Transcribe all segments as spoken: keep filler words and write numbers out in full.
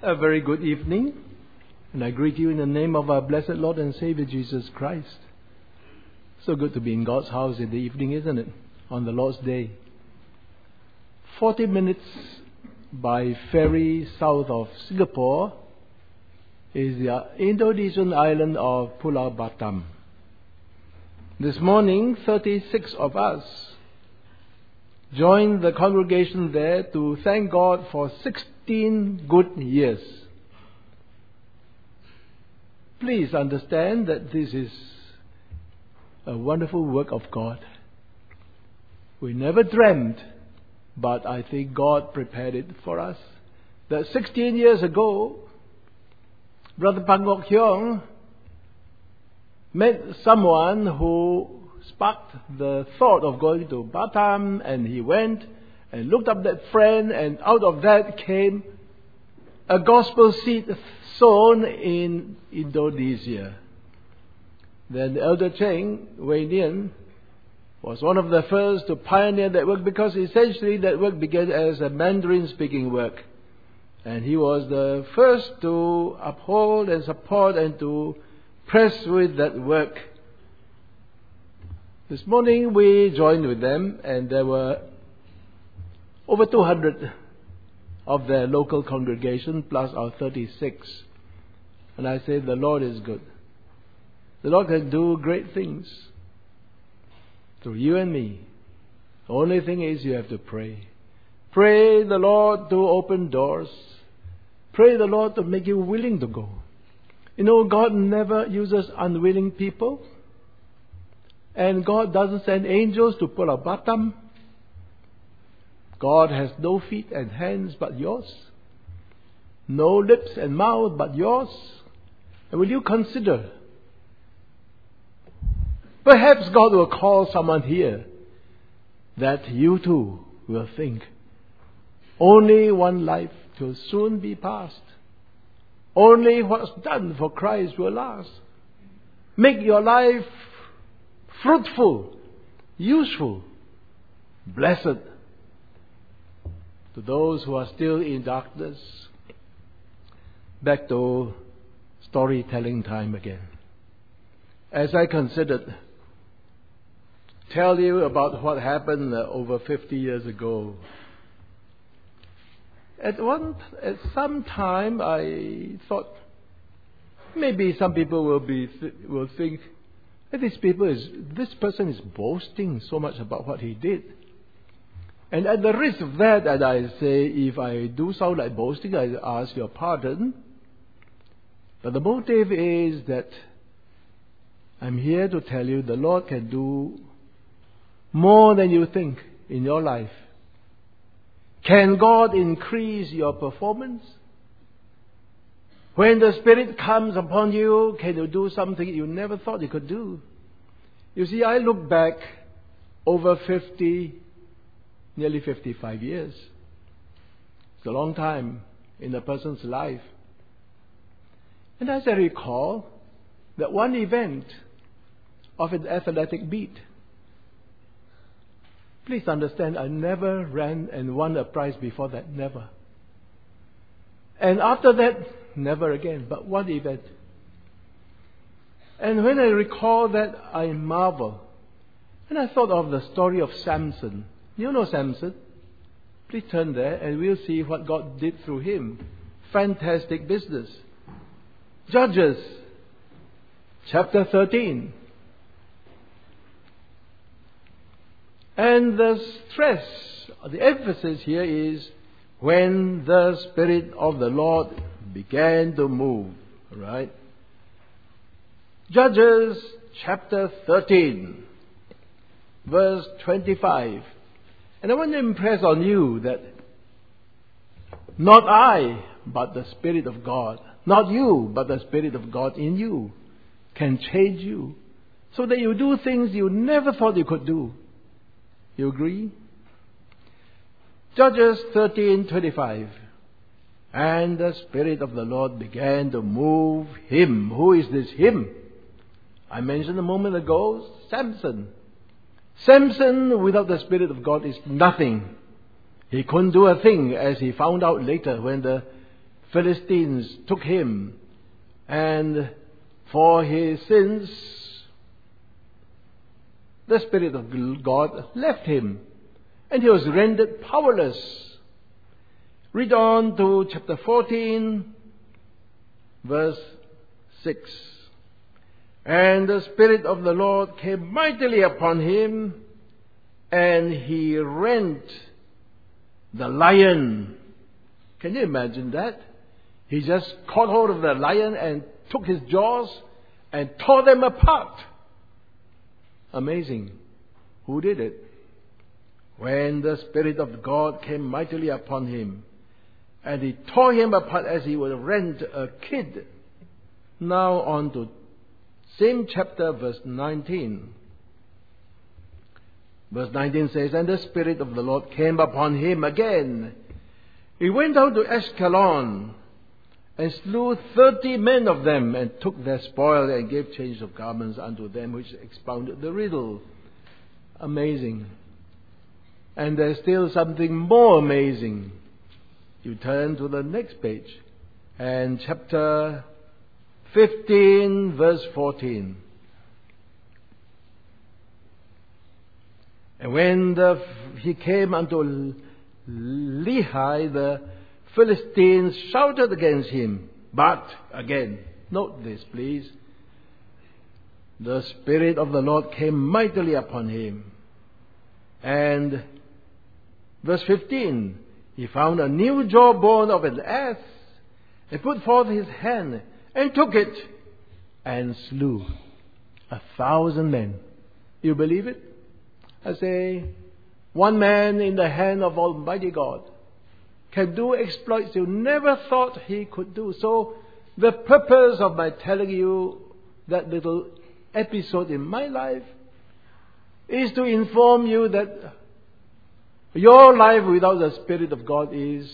A very good evening, and I greet you in the name of our blessed Lord and Savior Jesus Christ. So good to be in God's house in the evening, isn't it? On the Lord's Day. Forty minutes by ferry south of Singapore is the Indonesian island of Pulau Batam. This morning, thirty-six of us joined the congregation there to thank God for sixteen good years. Please understand that this is a wonderful work of God. We never dreamed, but I think God prepared it for us, that sixteen years ago, Brother Pang Ngok Hyong met someone who sparked the thought of going to Batam, and he went and looked up that friend, and out of that came a gospel seed sown in Indonesia. Then Elder Cheng Wei Nian was one of the first to pioneer that work, because essentially that work began as a Mandarin speaking work. And he was the first to uphold and support and to press with that work. This morning we joined with them, and there were over two hundred of their local congregation plus our thirty-six. And I say the Lord is good. The Lord can do great things through you and me. The only thing is you have to pray. Pray the Lord to open doors. Pray the Lord to make you willing to go. You know, God never uses unwilling people. And God doesn't send angels to Pulau Batam. God has no feet and hands but yours. No lips and mouth but yours. And will you consider? Perhaps God will call someone here that you too will think, only one life will soon be past. Only what's done for Christ will last. Make your life fruitful, useful, blessed. To those who are still in darkness, back to storytelling time again. As I considered, tell you about what happened uh, over fifty years ago. At one, at some time, I thought maybe some people will be th- will think that this people is this person is boasting so much about what he did. And at the risk of that, and I say, if I do sound like boasting, I ask your pardon. But the motive is that I'm here to tell you the Lord can do more than you think in your life. Can God increase your performance? When the Spirit comes upon you, can you do something you never thought you could do? You see, I look back over fifty, nearly fifty-five years. It's a long time in a person's life. And as I recall, that one event of an athletic meet. Please understand, I never ran and won a prize before that, never. And after that, never again, but one event. And when I recall that, I marvel. And I thought of the story of Samson. You know Samson? Please turn there and we'll see what God did through him. Fantastic business. Judges, chapter thirteen. And the stress, the emphasis here is when the Spirit of the Lord began to move. Right? Judges chapter thirteen, verse twenty-five. And I want to impress on you that not I, but the Spirit of God, not you, but the Spirit of God in you can change you so that you do things you never thought you could do. You agree? Judges thirteen twenty-five. And the Spirit of the Lord began to move him. Who is this him? I mentioned a moment ago, Samson. Samson without the Spirit of God is nothing. He couldn't do a thing, as he found out later when the Philistines took him, and for his sins, the Spirit of God left him, and he was rendered powerless. Read on to chapter fourteen, verse six. And the Spirit of the Lord came mightily upon him, and he rent the lion. Can you imagine that? He just caught hold of the lion and took his jaws and tore them apart. Amazing. Who did it? When the Spirit of God came mightily upon him, and he tore him apart as he would rend a kid. Now on to same chapter, verse nineteen. Verse nineteen says, and the Spirit of the Lord came upon him again. He went out to Ashkelon and slew thirty men of them, and took their spoil, and gave change of garments unto them which expounded the riddle. Amazing. And there's still something more amazing. You turn to the next page, and chapter fifteen, verse fourteen. And when the, he came unto Lehi, the Philistines shouted against him. But, again, note this please, the Spirit of the Lord came mightily upon him. And verse fifteen, he found a new jawbone of an ass, and put forth his hand, and took it, and slew a thousand men. You believe it? I say, one man in the hand of Almighty God can do exploits you never thought he could do. So the purpose of my telling you that little episode in my life is to inform you that your life without the Spirit of God is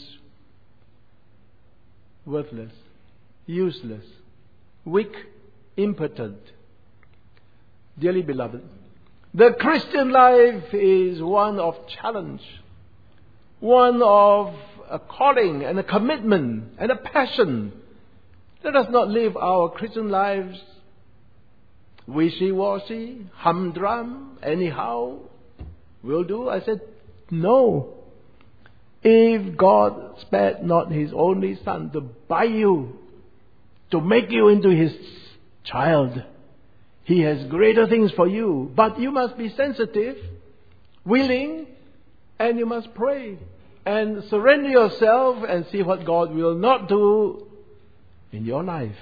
worthless, useless, weak, impotent. Dearly beloved, the Christian life is one of challenge, one of a calling and a commitment and a passion. Let us not live our Christian lives wishy-washy, humdrum, anyhow, will do. I said, no. If God spared not His only Son to buy you, to make you into His child, He has greater things for you. But you must be sensitive, willing, and you must pray. And surrender yourself and see what God will not do in your life.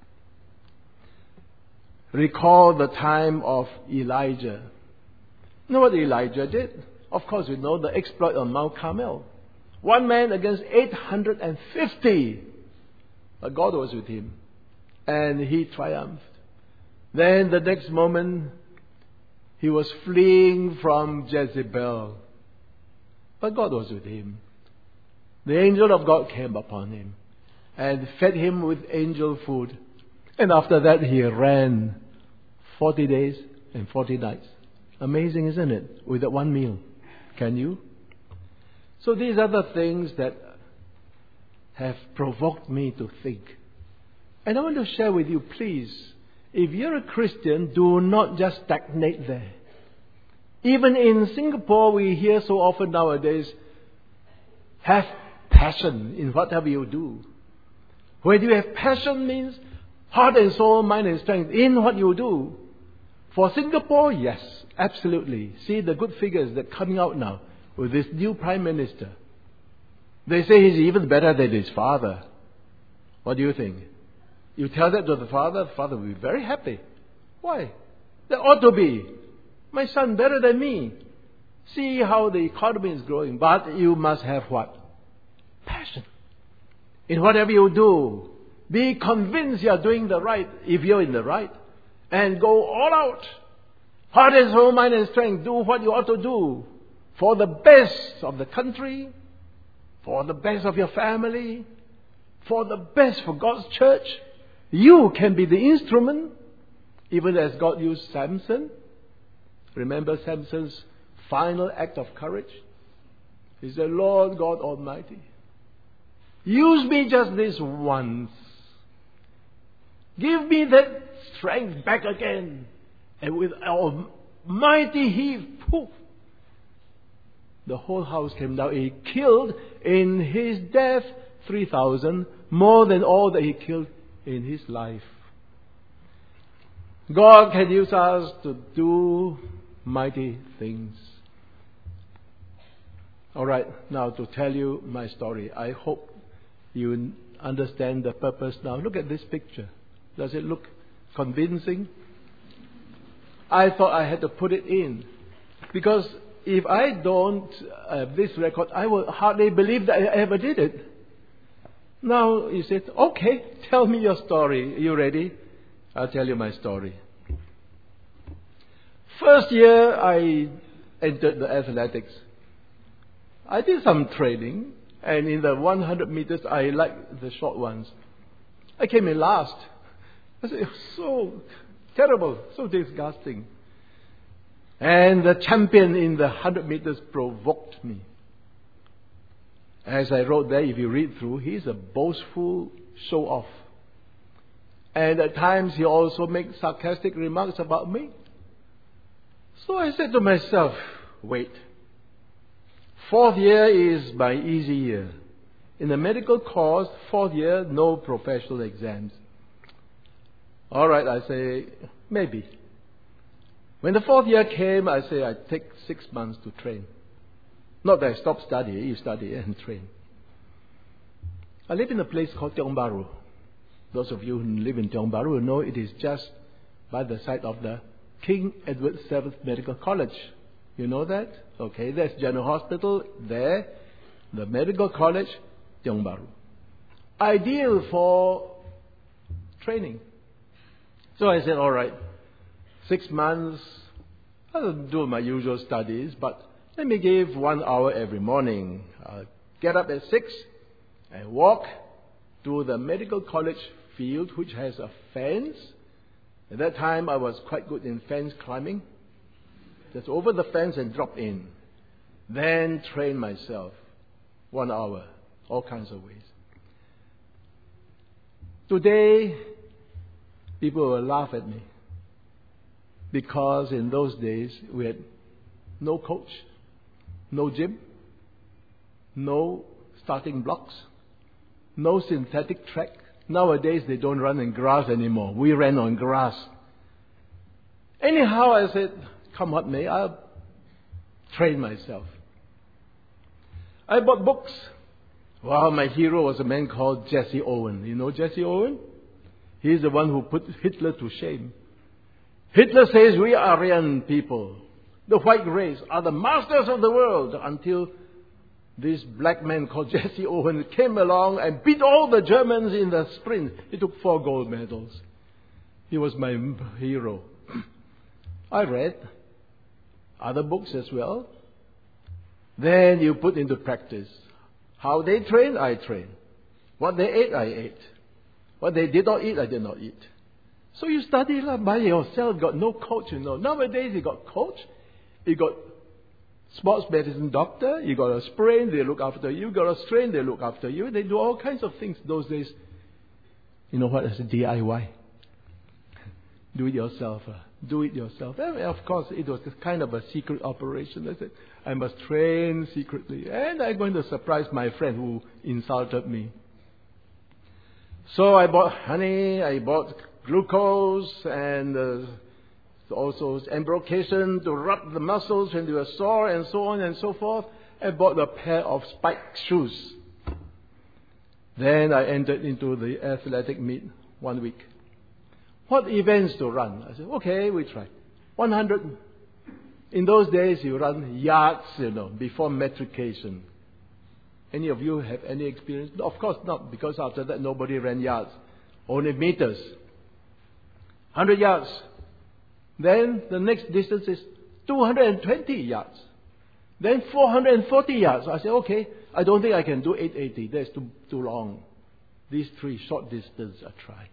Recall the time of Elijah. You know what Elijah did? Of course, we know the exploit on Mount Carmel. One man against eight hundred fifty. But God was with him. And he triumphed. Then the next moment, he was fleeing from Jezebel. But God was with him. The angel of God came upon him and fed him with angel food. And after that, he ran forty days and forty nights. Amazing, isn't it? With that one meal. Can you? So these are the things that have provoked me to think. And I want to share with you, please, if you're a Christian, do not just stagnate there. Even in Singapore, we hear so often nowadays, have passion in whatever you do. When you have passion means heart and soul, mind and strength in what you do. For Singapore, yes, absolutely. See the good figures that are coming out now with this new Prime Minister. They say he's even better than his father. What do you think? You tell that to the father, the father will be very happy. Why? There ought to be. My son better than me. See how the economy is growing. But you must have what? Passion. In whatever you do, be convinced you are doing the right, if you're in the right. And go all out. Heart and soul, mind and strength. Do what you ought to do. For the best of the country. For the best of your family. For the best for God's church. You can be the instrument. Even as God used Samson. Remember Samson's final act of courage? He said, Lord God Almighty, Use me just this once. Give me that strength back again. And with a mighty heave, poof, the whole house came down. He killed in his death three thousand, more than all that he killed in his life. God can use us to do mighty things. All right, now to tell you my story. I hope you understand the purpose now. Look at this picture. Does it look convincing? I thought I had to put it in, because if I don't have this record, I will hardly believe that I ever did it. Now you said, okay, tell me your story. Are you ready? I'll tell you my story. First year I entered the athletics. I did some training, and in the one hundred meters I liked the short ones. I came in last. I said, it was so terrible, so disgusting. And the champion in the one hundred meters provoked me. As I wrote there, if you read through, he's a boastful show-off. And at times he also makes sarcastic remarks about me. So I said to myself, wait. Fourth year is my easy year. In the medical course, fourth year, no professional exams. All right, I say, maybe. When the fourth year came, I say, I take six months to train. Not that I stop studying, you study and train. I live in a place called Tiong Bahru. Those of you who live in Tiong Bahru know it is just by the side of the King Edward the seventh Medical College. You know that? Okay, there's General Hospital there, the Medical College, Tiong Bahru. Ideal for training. So I said, all right, six months, I'll do my usual studies, but let me give one hour every morning. I'll get up at six and walk to the medical college field, which has a fence. At that time, I was quite good in fence climbing. Just over the fence and drop in. Then train myself. One hour, all kinds of ways. Today, people will laugh at me, because in those days we had no coach, no gym, no starting blocks, no synthetic track. Nowadays they don't run in grass anymore. We ran on grass. Anyhow, I said, come what may, I'll train myself. I bought books. Well, my hero was a man called Jesse Owen. You know Jesse Owen? He's the one who put Hitler to shame. Hitler says we Aryan people, the white race, are the masters of the world, until this black man called Jesse Owen came along and beat all the Germans in the sprint. He took four gold medals. He was my hero. I read other books as well. Then you put into practice. How they train, I train. What they ate, I ate. What they did not eat, I did not eat. So you study by yourself, got no coach, you know. Nowadays you got coach, you got sports medicine doctor, you got a sprain, they look after you, you got a strain, they look after you. They do all kinds of things those days. You know what is D I Y? Do it yourself. Uh, do it yourself. And of course, it was kind of a secret operation. I said, I must train secretly. And I'm going to surprise my friend who insulted me. So I bought honey, I bought glucose, and uh, also embrocation to rub the muscles when they were sore, and so on and so forth. I bought a pair of spiked shoes. Then I entered into the athletic meet one week. What events to run? I said, okay, we try. one hundred. In those days, you run yards, you know, before metrication. Any of you have any experience? No, of course not, because after that, nobody ran yards. Only meters. one hundred yards. Then the next distance is two hundred twenty yards. Then four hundred forty yards. I said, okay, I don't think I can do eight eighty. That's too, too long. These three short distance I tried.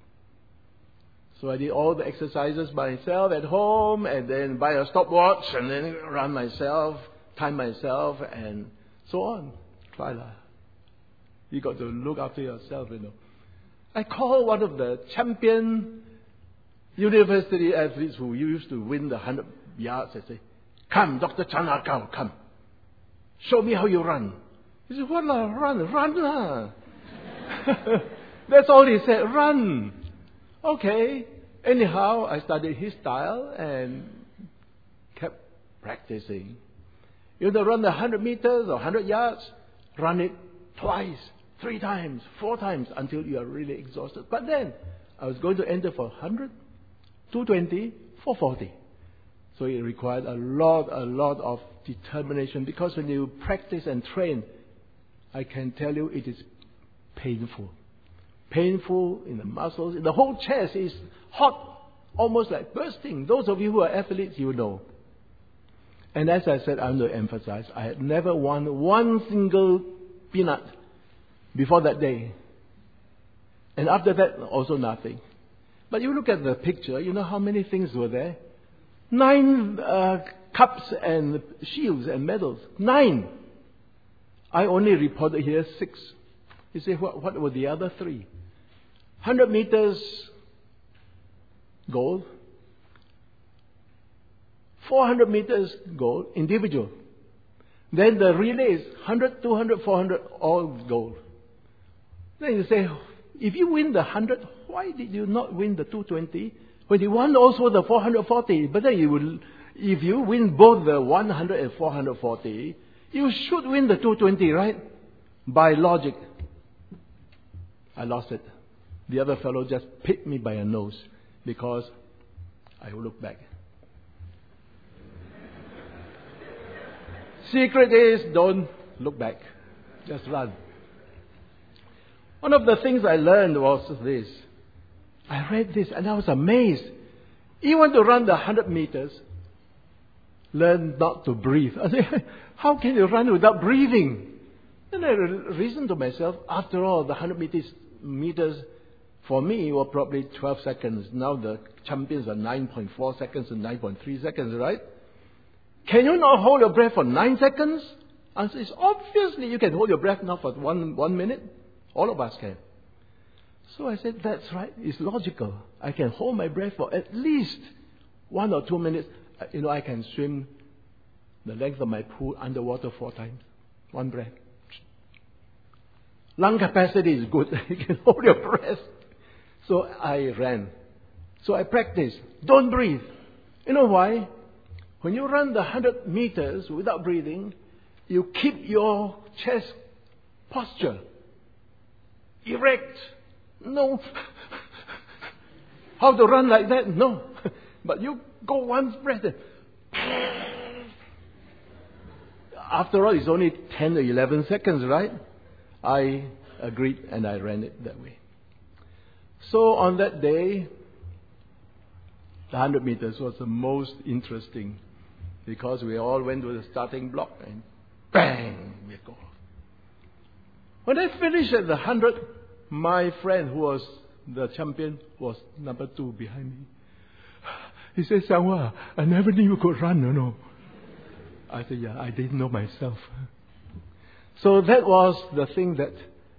So I did all the exercises myself at home, and then buy a stopwatch, and then run myself, time myself, and so on. Try that. You got to look after yourself, you know. I call one of the champion university athletes who used to win the one hundred yards. I say, come, Doctor Chan Akao, come. Show me how you run. He said, what lah, run, run lah. That's all he said, run. Okay. Anyhow, I studied his style and kept practicing. You know, run the one hundred meters or one hundred yards, run it twice, three times, four times until you are really exhausted. But then, I was going to enter for one hundred, two twenty, four forty. So it required a lot, a lot of determination, because when you practice and train, I can tell you it is painful. Painful in the muscles. The whole chest is hot, almost like bursting. Those of you who are athletes, you know. And as I said, I want to emphasize, I had never won one single peanut before that day. And after that, also nothing. But you look at the picture, you know how many things were there? Nine uh, cups and shields and medals. Nine. I only reported here six. You say, what, what were the other three? one hundred meters gold. four hundred meters gold, individual. Then the relays, one hundred, two hundred, four hundred, all gold. Then you say, if you win the one hundred, why did you not win the two twenty? When you won also the four hundred forty, but then you will, if you win both the one hundred and four hundred forty, you should win the two twenty, right? By logic. I lost it. The other fellow just picked me by a nose because I look back. Secret is, don't look back. Just run. One of the things I learned was this. I read this and I was amazed. You want to run the one hundred meters, learn not to breathe. I said, how can you run without breathing? Then I reasoned to myself, after all, the one hundred meters, meters for me were probably twelve seconds. Now the champions are nine point four seconds and nine point three seconds, right? Can you not hold your breath for nine seconds? Answer is, obviously you can hold your breath now for one, one minute. All of us can. So I said, that's right. It's logical. I can hold my breath for at least one or two minutes. You know, I can swim the length of my pool underwater four times. One breath. Lung capacity is good. You can hold your breath. So I ran. So I practiced. Don't breathe. You know why? When you run the one hundred meters without breathing, you keep your chest posture erect. No. How to run like that? No. But you go one breath. After all, it's only ten or eleven seconds, right? I agreed and I ran it that way. So on that day, the one hundred meters was the most interesting because we all went to the starting block and bang, we go. When I finished at the one hundred, my friend who was the champion was number two behind me. He said, Xianghua, I never knew you could run, you know. I said, yeah, I didn't know myself. So that was the thing that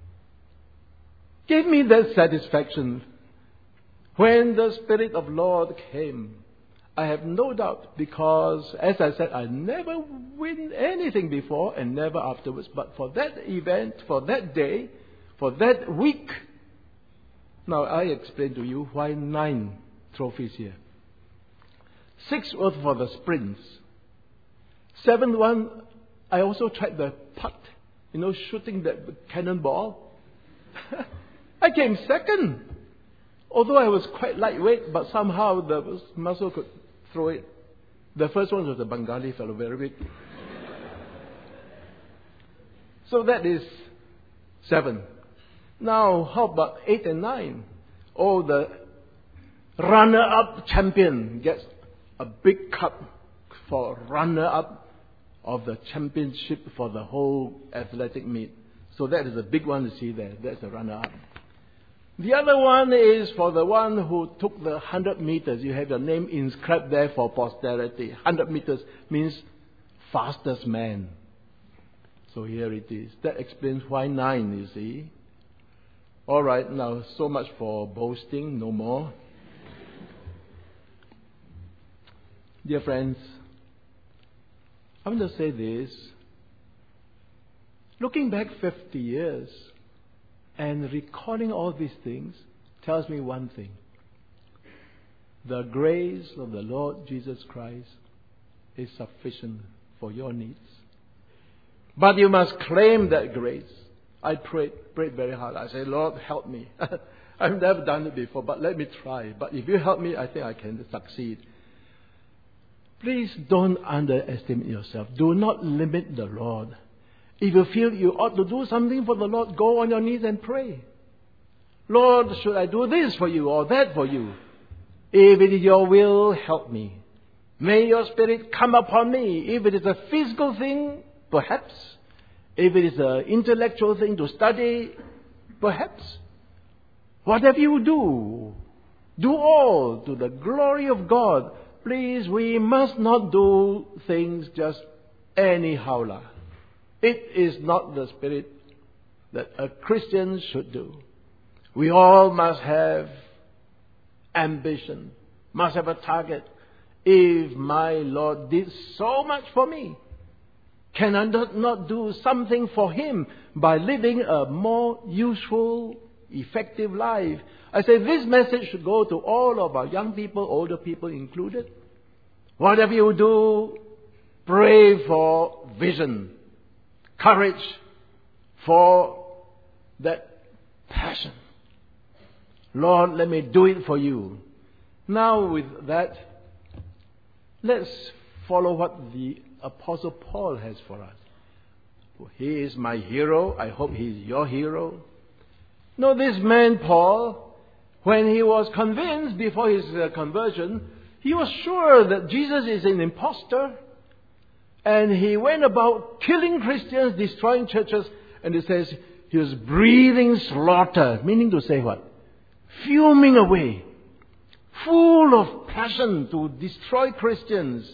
gave me that satisfaction. When the Spirit of Lord came, I have no doubt, because as I said, I never win anything before and never afterwards. But for that event, for that day, for that week, now I explain to you why nine trophies here. Six was for the sprints. Seventh one, I also tried the putt, you know, shooting that cannonball. I came second. Although I was quite lightweight, but somehow the muscle could throw it. The first one was a Bengali fellow, very big. So that is seven. Now, how about eight and nine? Oh, the runner-up champion gets a big cup for runner-up of the championship for the whole athletic meet. So that is a big one to see there. That's the runner-up. The other one is for the one who took the one hundred meters. You have your name inscribed there for posterity. one hundred meters means fastest man. So here it is. That explains why nine, you see. All right, now so much for boasting, no more. Dear friends, I want to say this. Looking back fifty years and recalling all these things tells me one thing. The grace of the Lord Jesus Christ is sufficient for your needs. But you must claim that grace. I prayed, prayed very hard. I said, Lord, help me. I've never done it before, but let me try. But if you help me, I think I can succeed. Please don't underestimate yourself. Do not limit the Lord. If you feel you ought to do something for the Lord, go on your knees and pray. Lord, should I do this for you or that for you? If it is your will, help me. May your Spirit come upon me. If it is a physical thing, perhaps. If it is an intellectual thing to study, perhaps. Whatever you do, do all to the glory of God. Please, we must not do things just anyhow. It is not the spirit that a Christian should do. We all must have ambition, must have a target. If my Lord did so much for me, can I not do something for Him by living a more useful, effective life? I say this message should go to all of our young people, older people included. Whatever you do, pray for vision, courage, for that passion. Lord, let me do it for you. Now with that, let's follow what the Apostle Paul has for us. He is my hero. I hope he is your hero. No, this man Paul, when he was convinced before his uh, conversion, he was sure that Jesus is an impostor. And he went about killing Christians, destroying churches. And it says he was breathing slaughter. Meaning to say what? Fuming away. Full of passion to destroy Christians.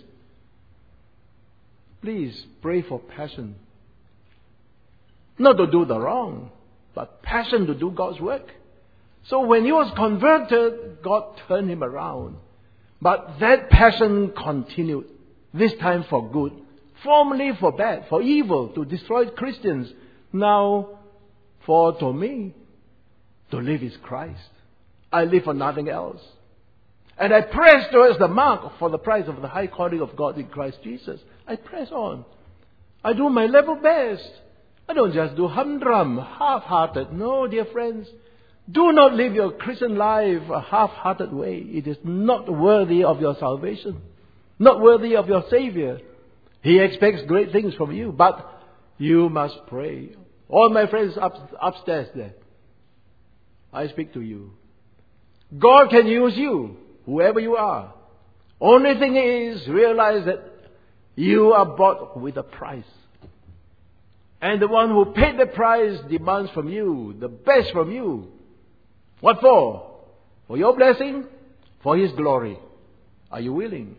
Please pray for passion. Not to do the wrong, but passion to do God's work. So when he was converted, God turned him around. But that passion continued, this time for good, formerly for bad, for evil, to destroy Christians. Now, for to me, to live is Christ. I live for nothing else. And I press towards the mark for the prize of the high calling of God in Christ Jesus. I press on. I do my level best. I don't just do humdrum, half-hearted. No, dear friends. Do not live your Christian life a half-hearted way. It is not worthy of your salvation. Not worthy of your Savior. He expects great things from you, but you must pray. All my friends up, upstairs there, I speak to you. God can use you, whoever you are. Only thing is, realize that you are bought with a price. And the one who paid the price demands from you the best from you. What for? For your blessing? For His glory. Are you willing?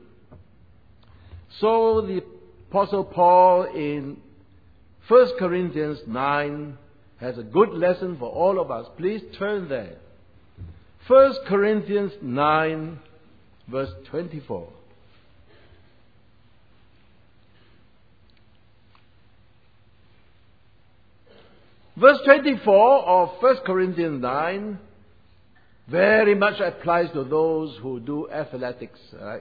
So the Apostle Paul in First Corinthians nine has a good lesson for all of us. Please turn there. First Corinthians nine, verse twenty-four. Verse twenty-four of First Corinthians nine very much applies to those who do athletics, right?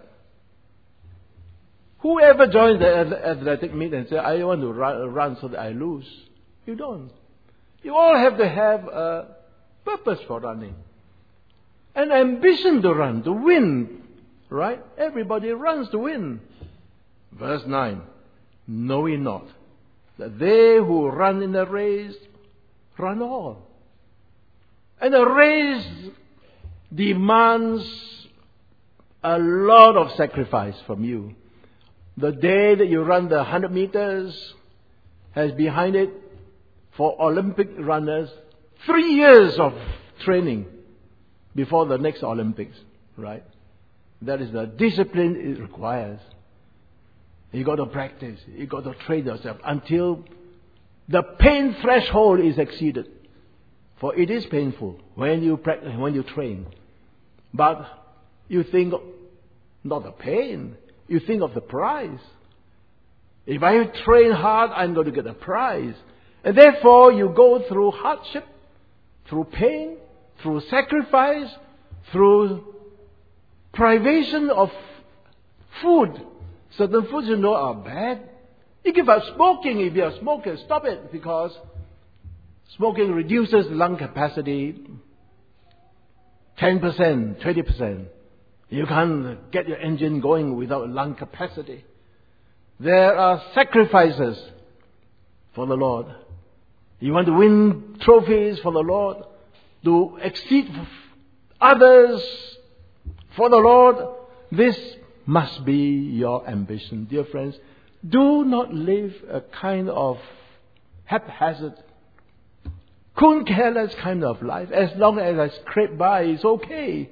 Whoever joins the athletic meet and says, I want to run, run so that I lose. You don't. You all have to have a purpose for running. An ambition to run, to win. Right? Everybody runs to win. Verse nine. Know ye not that they who run in a race run all. And a race demands a lot of sacrifice from you. The day that you run the one hundred meters has behind it, for Olympic runners, three years of training before the next Olympics, right? That is the discipline it requires. You got to practice. You got to train yourself until the pain threshold is exceeded. For it is painful when you practice, when you train. But you think not the pain, you think of the prize. If I train hard, I'm going to get a prize. And therefore you go through hardship, through pain, through sacrifice, through privation of food. Certain foods you know are bad. You give up smoking if you're a smoker. Stop it, because smoking reduces lung capacity ten percent, twenty percent. You can't get your engine going without lung capacity. There are sacrifices for the Lord. You want to win trophies for the Lord, to exceed others for the Lord. This must be your ambition, dear friends. Do not live a kind of haphazard, couldn't care less kind of life. As long as I scrape by, it's okay.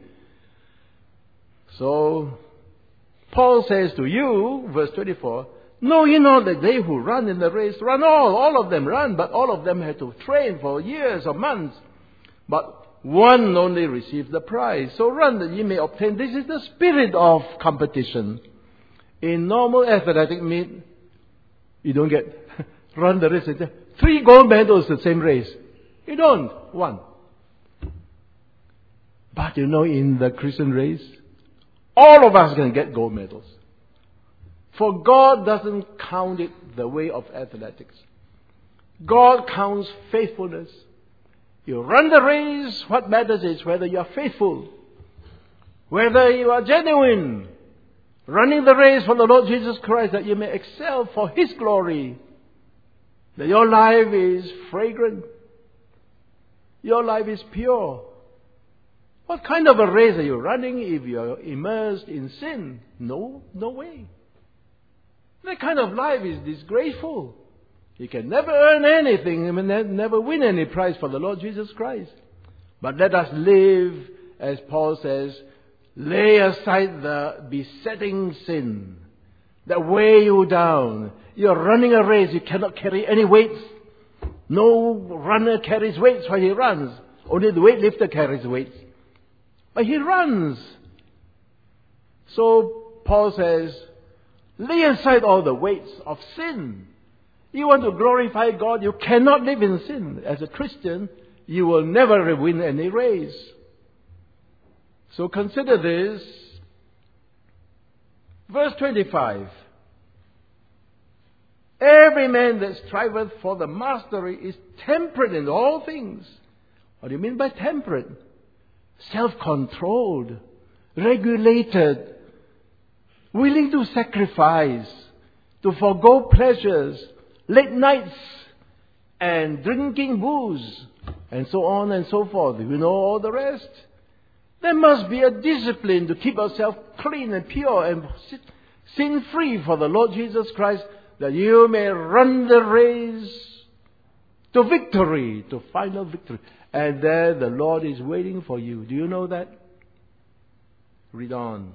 So, Paul says to you, verse twenty-four, know ye not that they who run in the race run all, all of them run, but all of them had to train for years or months. But one only receives the prize. So run that ye may obtain. This is the spirit of competition. In normal athletic meet, you don't get run the race. Three gold medals the same race. You don't. One. But you know, in the Christian race, all of us can get gold medals. For God doesn't count it the way of athletics. God counts faithfulness. You run the race, what matters is whether you are faithful, whether you are genuine, running the race for the Lord Jesus Christ, that you may excel for His glory, that your life is fragrant, your life is pure. What kind of a race are you running if you are immersed in sin? No, no way. That kind of life is disgraceful. You can never earn anything and never win any prize for the Lord Jesus Christ. But let us live, as Paul says, lay aside the besetting sin that weigh you down. You're running a race, you cannot carry any weights. No runner carries weights while he runs. Only the weightlifter carries weights. But he runs. So Paul says, lay aside all the weights of sin. You want to glorify God, you cannot live in sin. As a Christian, you will never win any race. So consider this. Verse twenty-five. Every man that striveth for the mastery is temperate in all things. What do you mean by temperate? Self-controlled, regulated, willing to sacrifice, to forego pleasures, late nights, and drinking booze, and so on and so forth. You know all the rest. There must be a discipline to keep ourselves clean and pure and sin-free for the Lord Jesus Christ, that you may run the race to victory, to final victory. And there the Lord is waiting for you. Do you know that? Read on.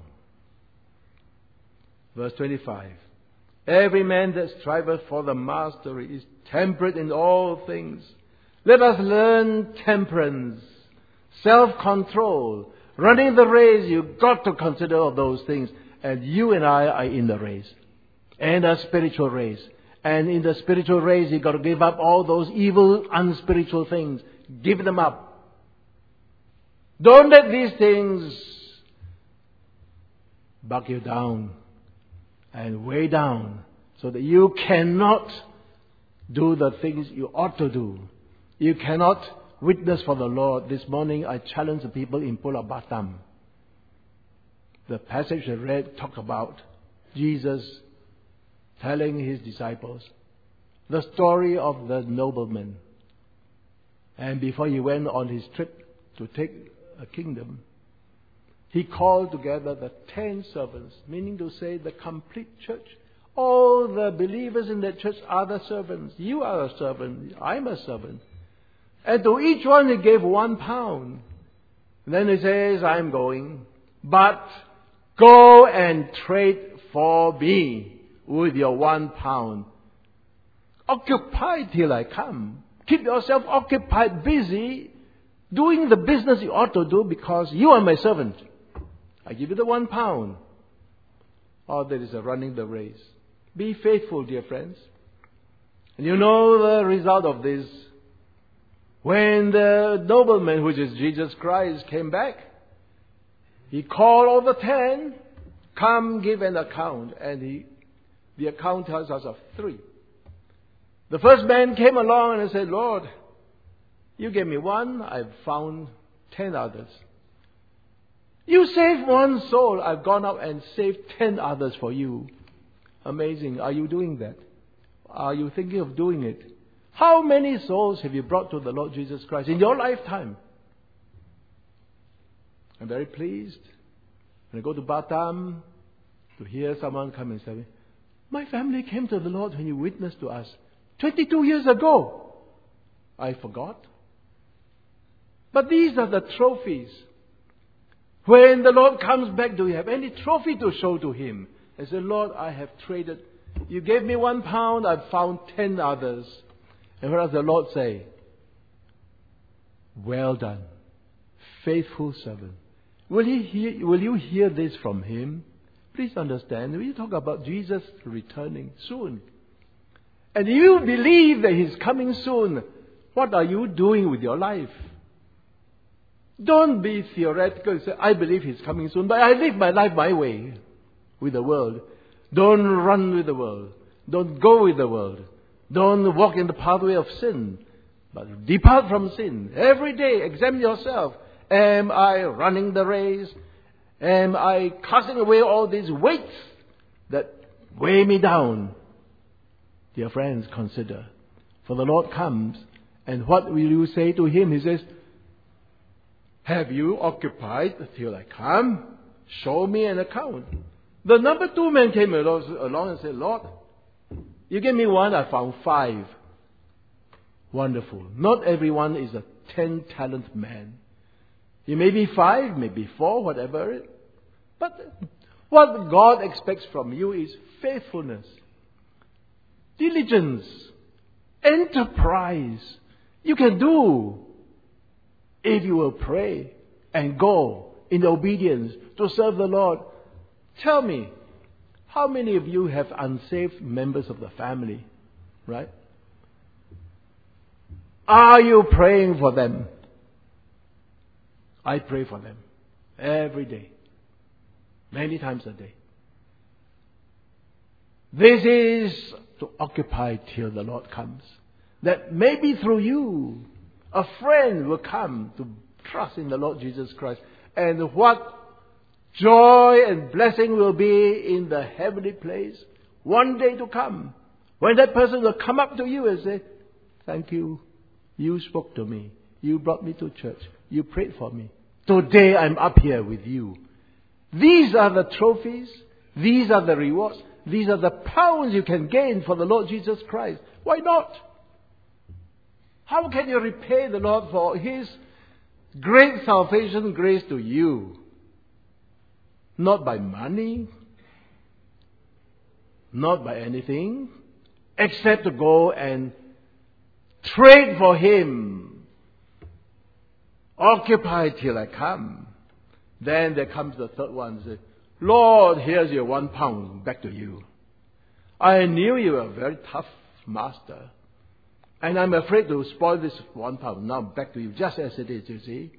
Verse twenty-five. Every man that striveth for the mastery is temperate in all things. Let us learn temperance, self-control. Running the race, you've got to consider all those things. And you and I are in the race. And a spiritual race. And in the spiritual race, you've got to give up all those evil, unspiritual things. Give them up. Don't let these things bug you down and weigh down, so that you cannot do the things you ought to do. You cannot witness for the Lord. This morning I challenged the people in Pulau Batam. The passage I read talked about Jesus telling His disciples the story of the nobleman. And before he went on his trip to take a kingdom, he called together the ten servants, meaning to say the complete church. All the believers in that church are the servants. You are a servant. I'm a servant. And to each one he gave one pound. And then he says, I'm going, but go and trade for me with your one pound. Occupy till I come. Keep yourself occupied, busy, doing the business you ought to do because you are my servant. I give you the one pound. Or there is a running the race. Be faithful, dear friends. And you know the result of this. When the nobleman, which is Jesus Christ, came back, he called all the ten, come give an account. And he, the account tells us of three. The first man came along and said, Lord, you gave me one, I've found ten others. You saved one soul, I've gone out and saved ten others for you. Amazing. Are you doing that? Are you thinking of doing it? How many souls have you brought to the Lord Jesus Christ in your lifetime? I'm very pleased when I go to Batam to hear someone come and say, my family came to the Lord when you witnessed to us twenty-two years ago. I forgot. But these are the trophies. When the Lord comes back, do you have any trophy to show to Him? I say, Lord, I have traded. You gave me one pound, I've found ten others. And what does the Lord say? Well done, faithful servant. Will, he hear, will you hear this from Him? Please understand, we talk about Jesus returning soon. And you believe that He's coming soon. What are you doing with your life? Don't be theoretical and say, I believe He's coming soon, but I live my life my way with the world. Don't run with the world. Don't go with the world. Don't walk in the pathway of sin. But depart from sin. Every day, examine yourself. Am I running the race? Am I casting away all these weights that weigh me down? Dear friends, consider. For the Lord comes, and what will you say to Him? He says, have you occupied till I come? Show me an account. The number two man came along and said, Lord, you gave me one, I found five. Wonderful. Not everyone is a ten talent man. You may be five, maybe four, whatever. But what God expects from you is faithfulness, diligence, enterprise. You can do if you will pray and go in obedience to serve the Lord. Tell me, how many of you have unsaved members of the family? Right? Are you praying for them? I pray for them every day, many times a day. This is to occupy till the Lord comes. That maybe through you, a friend will come to trust in the Lord Jesus Christ. And what joy and blessing will be in the heavenly place one day to come. When that person will come up to you and say, thank you. You spoke to me. You brought me to church. You prayed for me. Today I'm up here with you. These are the trophies. These are the rewards. These are the pounds you can gain for the Lord Jesus Christ. Why not? How can you repay the Lord for His great salvation grace to you? Not by money, not by anything, except to go and trade for Him. Occupy till I come. Then there comes the third one. Say, Lord, here's your one pound back to you. I knew you were a very tough master. And I'm afraid to spoil this one pound. Now back to you, just as it is, you see.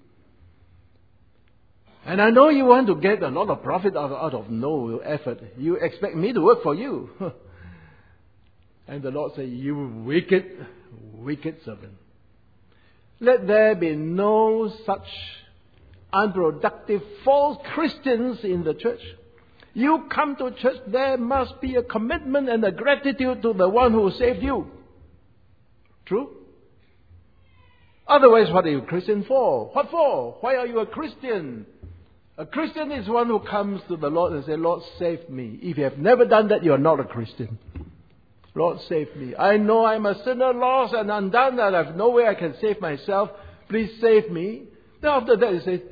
And I know you want to get a lot of profit out of, out of no effort. You expect me to work for you. And the Lord said, you wicked, wicked servant. Let there be no such unproductive false Christians in the church. You come to church, there must be a commitment and a gratitude to the one who saved you. True? Otherwise, what are you a Christian for? What for? Why are you a Christian? A Christian is one who comes to the Lord and says, Lord, save me. If you have never done that, you are not a Christian. Lord, save me. I know I'm a sinner, lost and undone, and I have no way I can save myself. Please save me. Then after that, you say,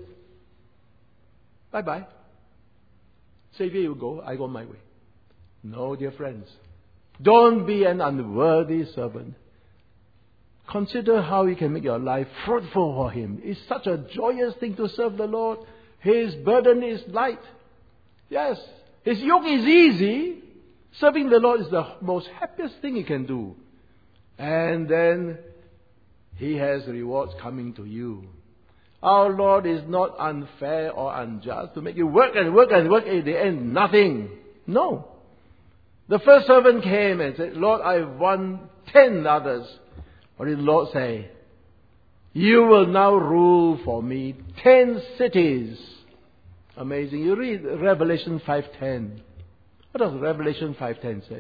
bye-bye. Savior, you go. I go my way. No, dear friends. Don't be an unworthy servant. Consider how you can make your life fruitful for Him. It's such a joyous thing to serve the Lord. His burden is light. Yes, His yoke is easy. Serving the Lord is the most happiest thing you can do. And then He has rewards coming to you. Our Lord is not unfair or unjust to make you work and work and work at the end, nothing. No. The first servant came and said, Lord, I've won ten others. What did the Lord say? You will now rule for me ten cities. Amazing. You read Revelation five ten. What does Revelation five ten say?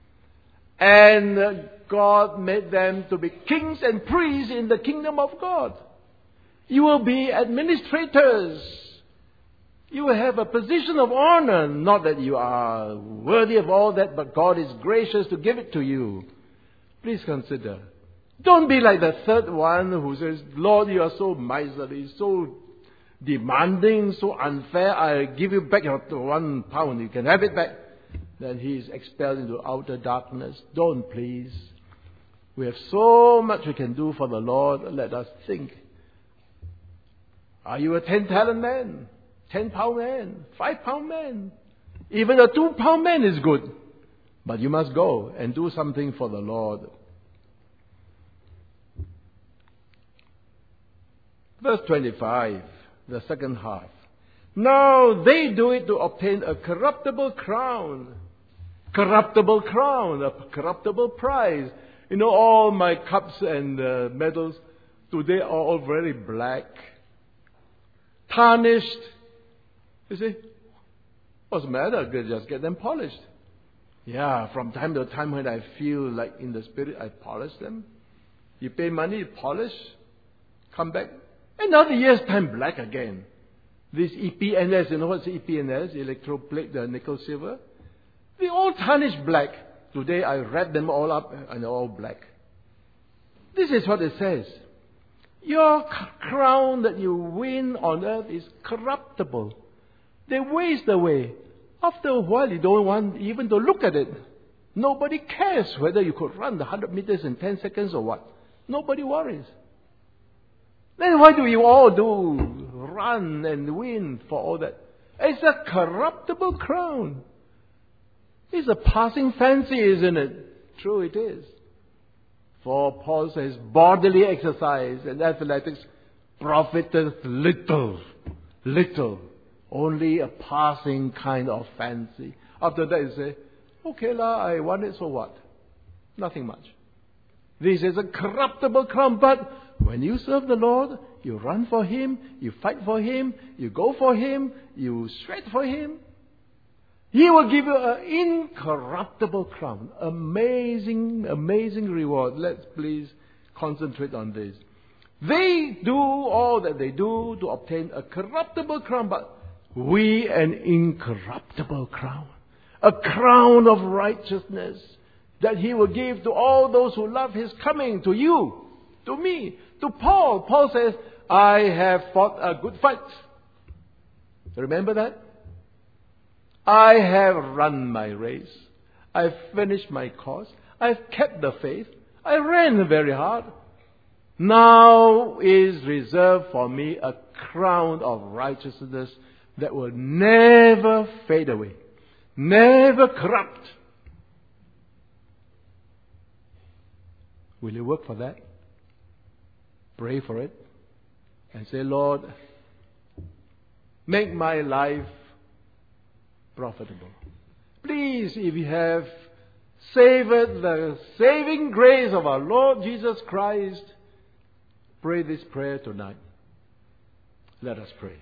And God made them to be kings and priests in the kingdom of God. You will be administrators. You will have a position of honor. Not that you are worthy of all that, but God is gracious to give it to you. Please consider. Don't be like the third one who says, Lord, you are so miserly, so demanding, so unfair. I'll give you back your one pound. You can have it back. Then he is expelled into outer darkness. Don't, please. We have so much we can do for the Lord. Let us think. Are you a ten talent man? Ten pound man? Five pound man? Even a two pound man is good. But you must go and do something for the Lord. Verse twenty-five, the second half. Now they do it to obtain a corruptible crown. Corruptible crown, a corruptible prize. You know, all my cups and uh, medals today are all very black. Tarnished. You see, what's the matter? Just get them polished. Yeah, from time to time when I feel like in the spirit, I polish them. You pay money, you polish, come back. Another year's time, black again. This E P N S, you know what's E P N S? Electroplate, the nickel silver. They all tarnished black. Today I wrap them all up and they're all black. This is what it says. Your crown that you win on earth is corruptible. They waste away. After a while, you don't want even to look at it. Nobody cares whether you could run the one hundred meters in ten seconds or what. Nobody worries. Then why do you all do run and win for all that? It's a corruptible crown. It's a passing fancy, isn't it? True it is. For Paul says, bodily exercise and athletics profiteth little. Little. Only a passing kind of fancy. After that you say, okay lah, I want it, so what? Nothing much. This is a corruptible crown, but when you serve the Lord, you run for Him, you fight for Him, you go for Him, you sweat for Him. He will give you an incorruptible crown. Amazing, amazing reward. Let's please concentrate on this. They do all that they do to obtain a corruptible crown, but we an incorruptible crown. A crown of righteousness that He will give to all those who love His coming, to you, to me, to Paul. Paul says, I have fought a good fight. Remember that? I have run my race. I've finished my course. I've kept the faith. I ran very hard. Now is reserved for me a crown of righteousness that will never fade away, never corrupt. Will you work for that? Pray for it and say, Lord, make my life profitable. Please, if you have savored the saving grace of our Lord Jesus Christ, pray this prayer tonight. Let us pray.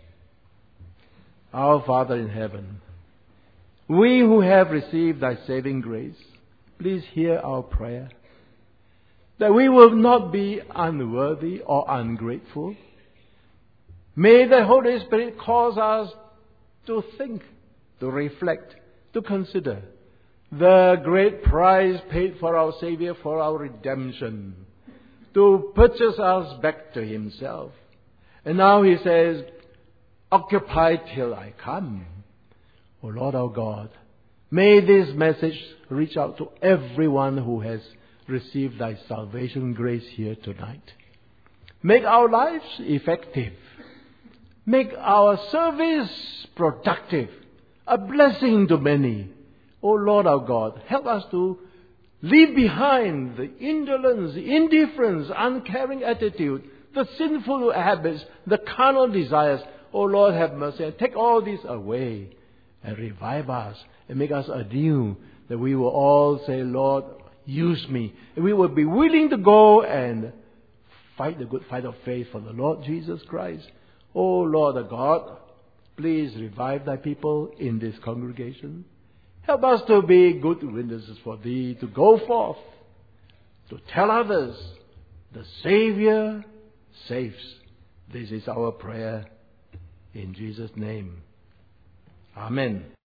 Our Father in heaven, we who have received Thy saving grace, please hear our prayer, that we will not be unworthy or ungrateful. May the Holy Spirit cause us to think, to reflect, to consider the great price paid for our Savior for our redemption, to purchase us back to Himself. And now He says, occupy till I come. O Lord our God, May this message reach out to everyone who has received Thy salvation grace here tonight. Make our lives effective. Make our service productive, a blessing to many. O Lord our God, help us to leave behind the indolence, the indifference, uncaring attitude, the sinful habits, the carnal desires. O Lord, have mercy and take all these away and revive us and make us anew, that we will all say, Lord, use me. And we will be willing to go and fight the good fight of faith for the Lord Jesus Christ. O Lord our God, please revive Thy people in this congregation. Help us to be good witnesses for Thee, to go forth, to tell others the Savior saves. This is our prayer in Jesus' name. Amen.